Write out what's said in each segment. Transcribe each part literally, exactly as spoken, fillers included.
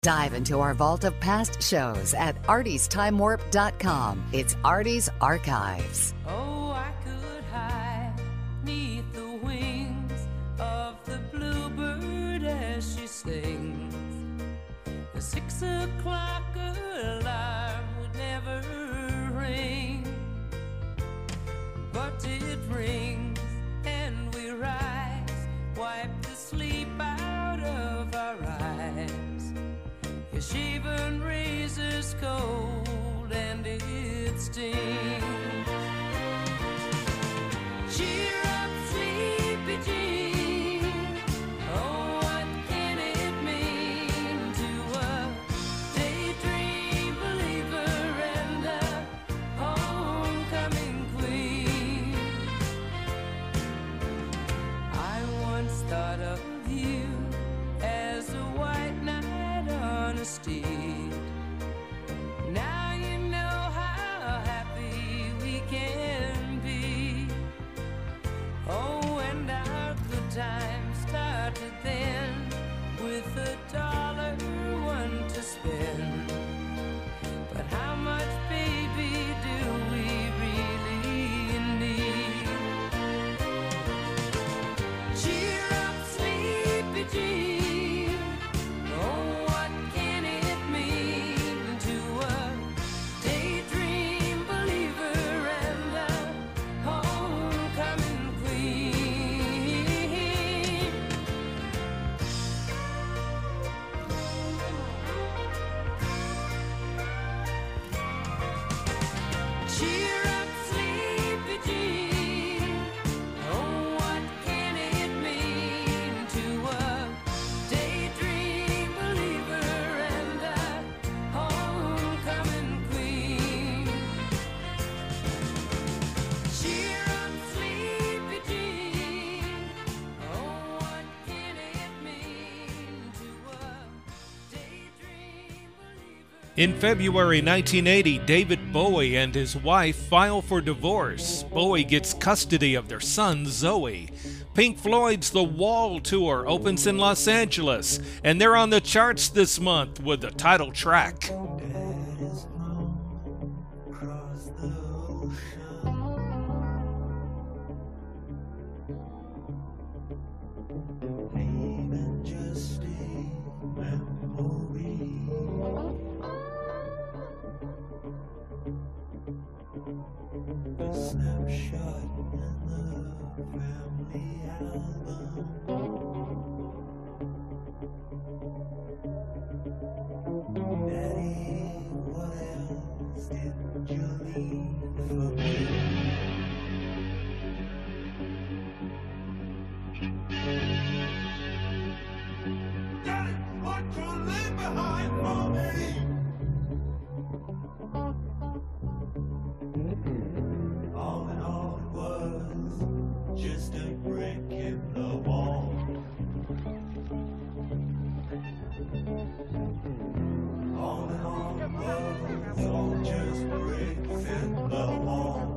Dive into our vault of past shows at arties time warp dot com. It's Artie's Archives. Oh, I could hide neath the wings of the bluebird as she sings. The six o'clock alarm would never ring, but it rings and we rise, wipe the sleep out of our eyes. Your shaven razor's cold and it stings. Cheer up, sleepy Jean. Oh, what can it mean to a daydream believer and a homecoming queen? I once thought of you as a white knight on a steed. Now you know how happy we can be. Oh, and our good times started then with a dollar one to spend. But how much, baby, do we really need? Cheer up, sleepy Jean. Oh, what can it mean to a daydream believer and a homecoming queen? Cheer up, sleepy Jean. Oh, what can it mean to a daydream believer and a homecoming queen? Cheer up, sleepy Jean. Oh, what can it mean to a daydream believer? In February nineteen eighty, David Bowie and his wife file for divorce. Bowie gets custody of their son, Zoe. Pink Floyd's The Wall Tour opens in Los Angeles, and they're on the charts this month with the title track. Snapshot in the family album. Daddy, what else did you leave for me? Daddy, what you leave behind for me? All in all, it was just a brick in the wall. All in all, it was all just bricks in the wall.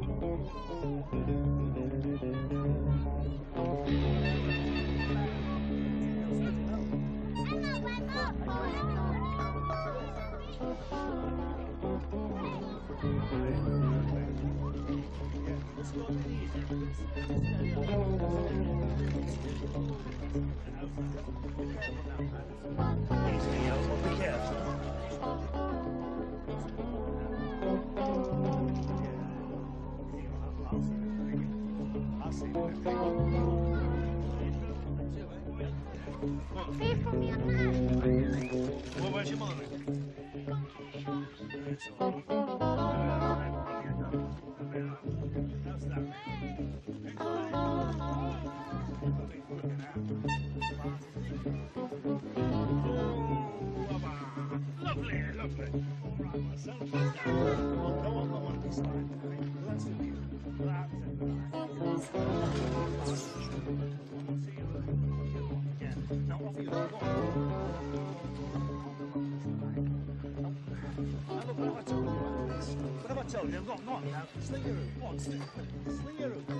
Sling your room. What? Sling your room.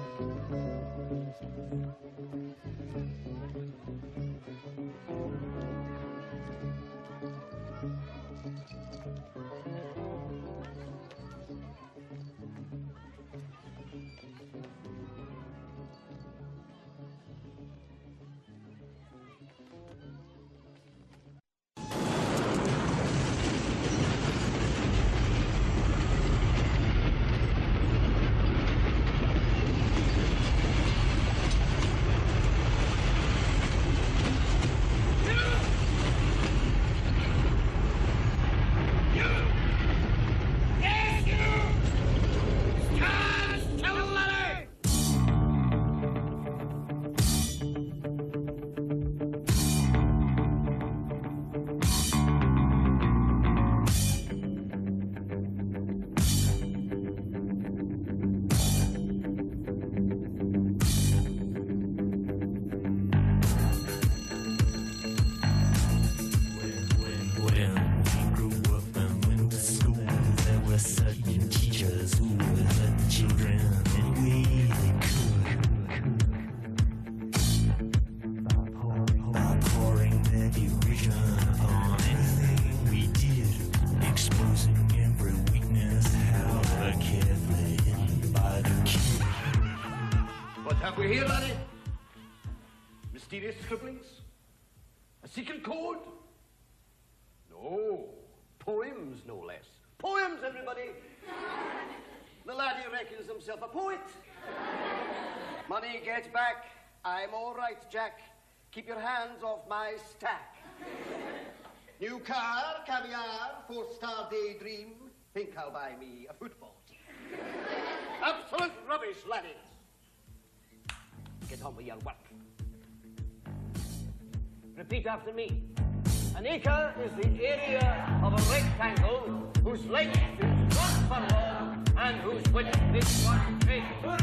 We're here, laddie. Mysterious scribblings? A secret code? No. Poems, no less. Poems, everybody. The laddie reckons himself a poet. Money gets back. I'm all right, Jack. Keep your hands off my stack. New car, caviar, four-star daydream. Think I'll buy me a football team. Absolute rubbish, laddies. Get on with your work. Repeat after me. An acre is the area of a rectangle whose length is one furlong and whose width is one cubit.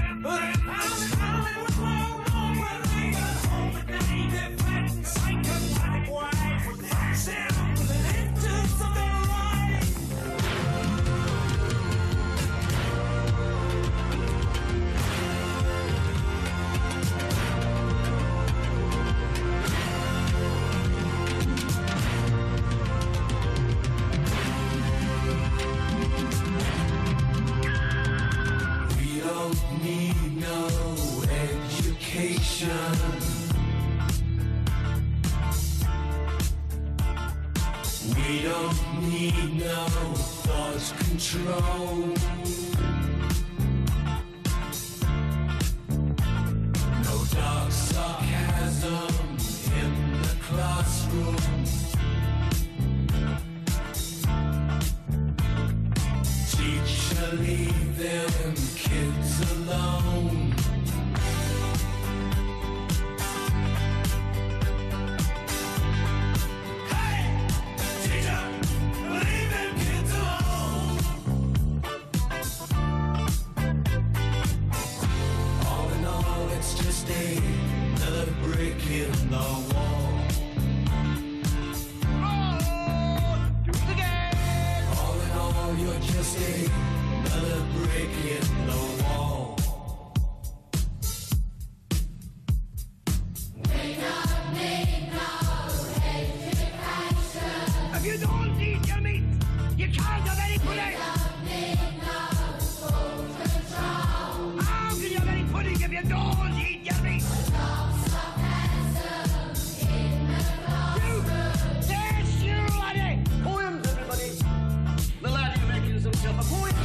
Need no education. We don't need no thought control. No dark sarcasm in the classroom. Teacher, leave them kids alone. Hey, teacher, leave them kids alone. All in all, it's just another brick in the wall. Oh, do it again. All in all, you're just another brick in the wall. We don't need no education. If you don't eat your meat, you can't have any pudding. We don't need no school control. How can you have any pudding if you don't eat your meat? No sarcasm in the classroom. You, yes, you laddie. Poems, everybody. The laddie reckons himself a poet.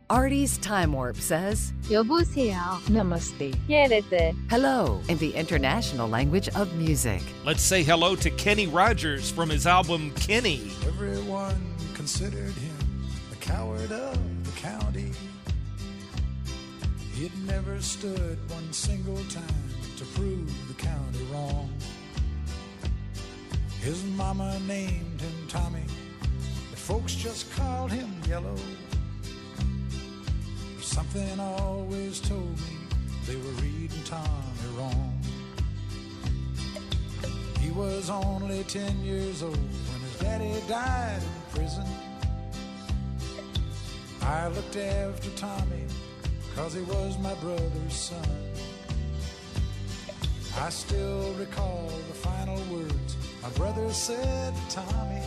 Artie's Time Warp says 여보세요. Namaste. Quédate. hello in the international language of music. Let's say hello to Kenny Rogers from his album Kenny. Everyone considered him the coward of the county. He'd never stood one single time to prove the county wrong. His mama named him Tommy, but folks just called him Yellow. Something always told me they were reading Tommy wrong. He was only ten years old when his daddy died in prison. I looked after Tommy 'cause he was my brother's son. I still recall the final words my brother said to Tommy.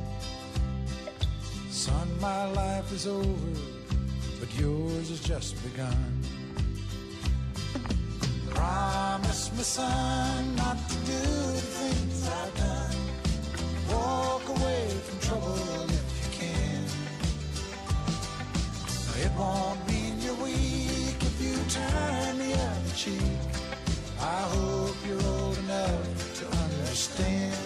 Son, my life is over, but yours has just begun. Promise me, son, not to do the things I've done. Walk away from trouble if you can. It won't mean you're weak if you turn the other cheek. I hope you're old enough to understand.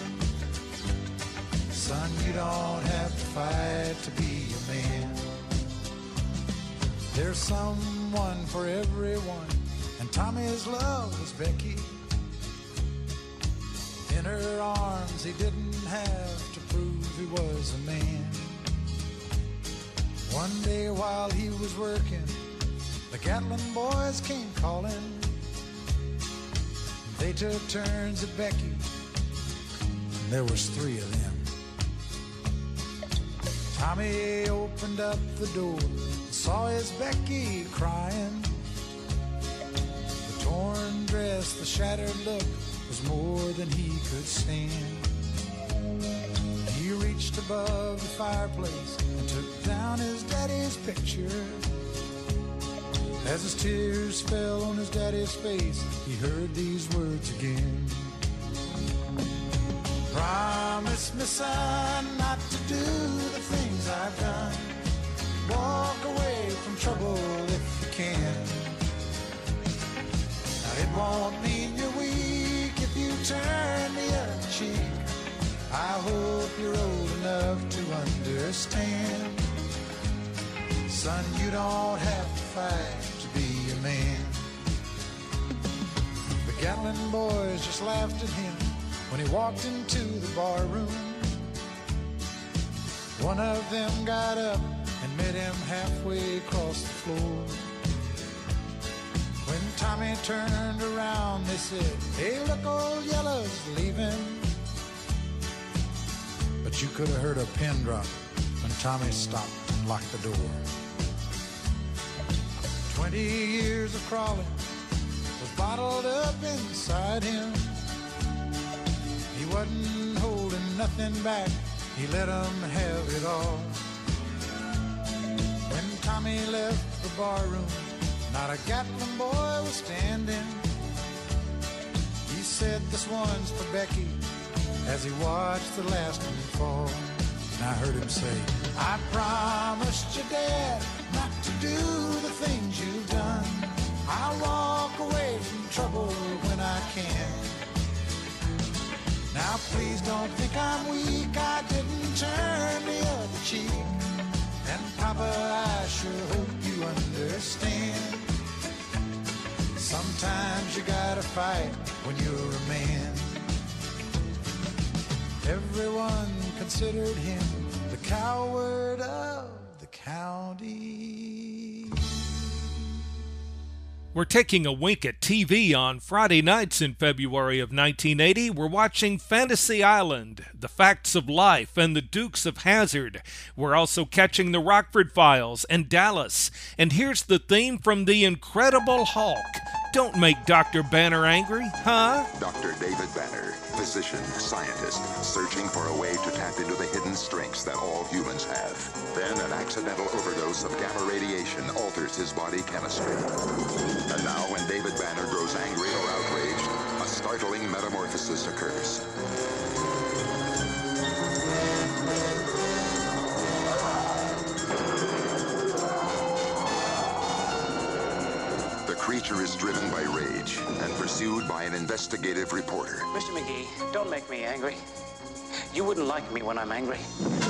Son, you don't have to fight to be a man. There's someone for everyone, and Tommy's love was Becky. In her arms he didn't have to prove he was a man. One day while he was working, the Gatlin boys came calling. They took turns at Becky, and there was three of them. Tommy opened up the door, saw his Becky crying. The torn dress, the shattered look was more than he could stand. He reached above the fireplace and took down his daddy's picture. As his tears fell on his daddy's face, he heard these words again. Promise me, son, not to do the things I've done. Walk away from trouble if you can. Now it won't mean you're weak if you turn the other cheek. I hope you're old enough to understand. Son, you don't have to fight to be a man. The Gatlin boys just laughed at him when he walked into the bar room. One of them got up and met him halfway across the floor. When Tommy turned around, they said, hey, look, old Yellow's leaving. But you could have heard a pin drop when Tommy stopped and locked the door. Twenty years of crawling was bottled up inside him. He wasn't holding nothing back, he let them have it all. When Tommy left the bar room, not a Gatlin boy was standing. He said, this one's for Becky, as he watched the last one fall. And I heard him say, I promised your dad not to do the things you've done. I'll walk away from trouble when I can. Now please don't think I'm weak, I didn't turn the other cheek. And Papa, I sure hope you understand. Sometimes you gotta fight when you're a man. Everyone considered him the coward of the county. We're taking a wink at T V on Friday nights in February of nineteen eighty. We're watching Fantasy Island, The Facts of Life, and The Dukes of Hazzard. We're also catching The Rockford Files and Dallas. And here's the theme from The Incredible Hulk. Don't make Doctor Banner angry, huh? Doctor David Banner, physician, scientist, searching for a way to tap into the hidden strengths that all humans have. Then an accidental overdose of gamma radiation alters his body chemistry. And now when David Banner grows angry or outraged, a startling metamorphosis occurs. creature is driven by rage and pursued by an investigative reporter. Mister McGee, don't make me angry. You wouldn't like me when I'm angry.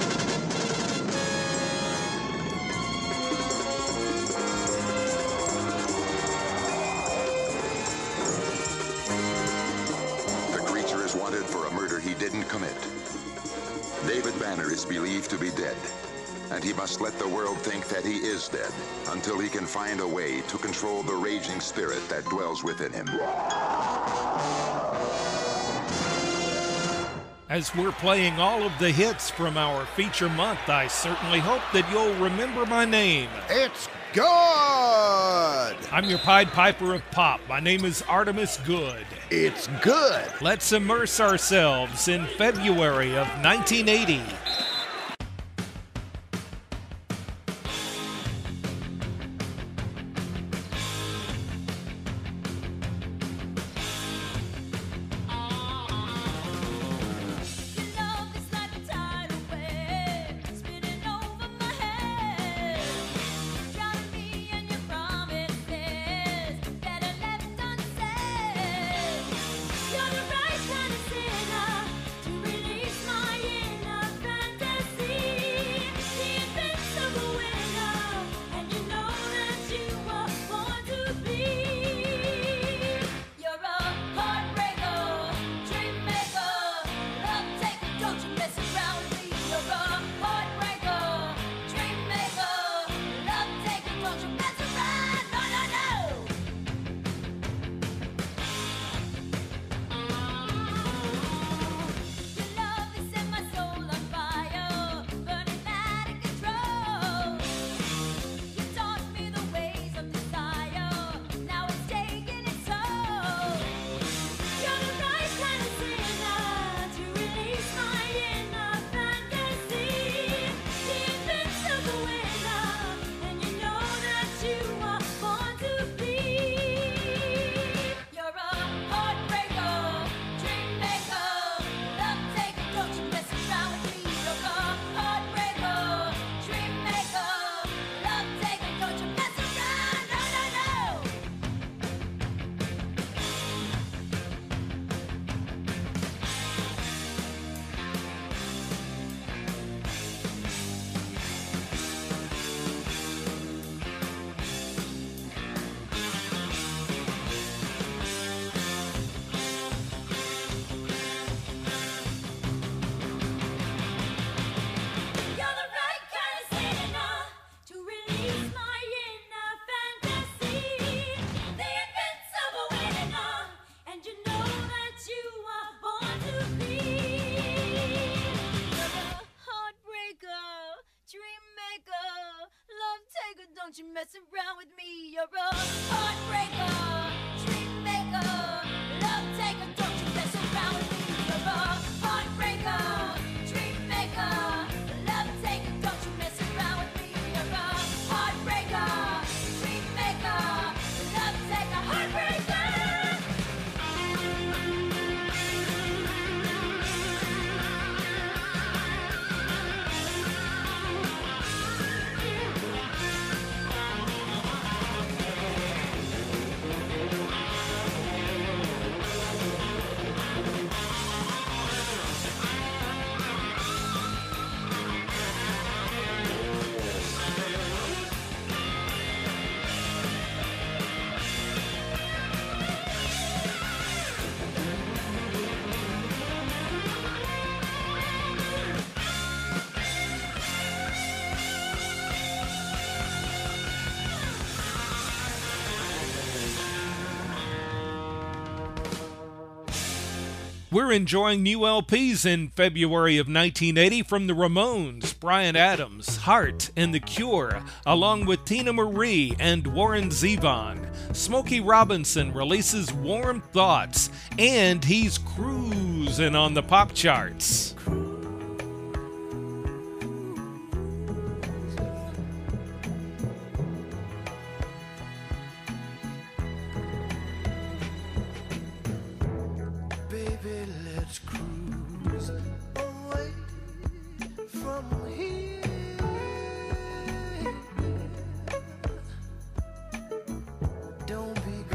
The creature is wanted for a murder he didn't commit. David Banner is believed to be dead, and he must let the world think that he is dead until he can find a way to control the raging spirit that dwells within him. As we're playing all of the hits from our feature month, I certainly hope that you'll remember my name. It's good! I'm your Pied Piper of Pop. My name is Artemus Good. It's good! Let's immerse ourselves in February of nineteen eighty. Don't you mess around with me, you're a heartbreaker, dream maker, love taker. Don't you mess around with me, you're a heartbreaker, dream maker, love taker. Don't you mess around with me, you're a heartbreaker, dream maker, love taker, heartbreaker. We're enjoying new L Ps in February of nineteen eighty from the Ramones, Bryan Adams, Heart, and The Cure, along with Tina Marie and Warren Zevon. Smokey Robinson releases Warm Thoughts, and he's cruising on the pop charts. Don't be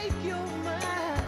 make your mind.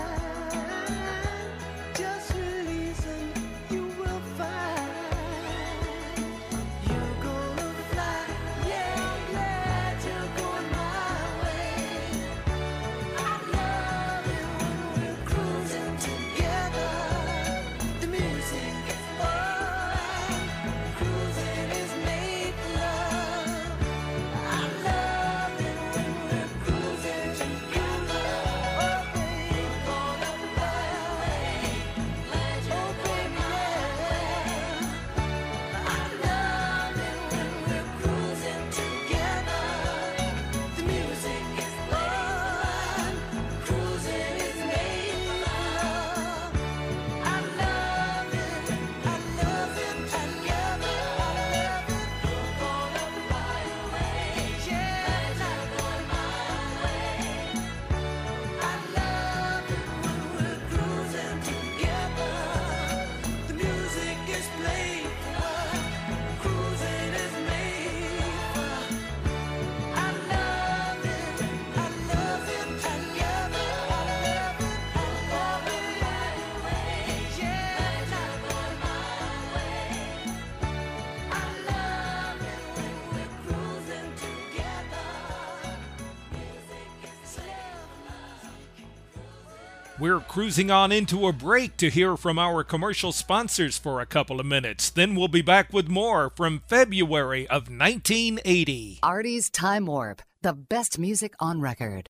Just listen, you will find you're gonna fly. Yeah, I'm glad you're going my way. I love it when we're cruising together. The music is fun. Cruising is make love. I love it when we're cruising together. Oh, baby, gonna fly away. Oh, baby, yeah. I love it when we're cruising together. The music is fun. Cruising is make love. I love it. I love it. I love it. I love it. You're gonna fly away. Yeah, you're going my way. I love it when we're cruising together. The music is played for. Cruising is made for. I love it. I love it. I love it. I love it. I'm going my way. Yeah, you're going my way. I love it when we're cruising together. Music is love. We're cruising on into a break to hear from our commercial sponsors for a couple of minutes. Then we'll be back with more from February of nineteen eighty. Artie's Time Warp, the best music on record.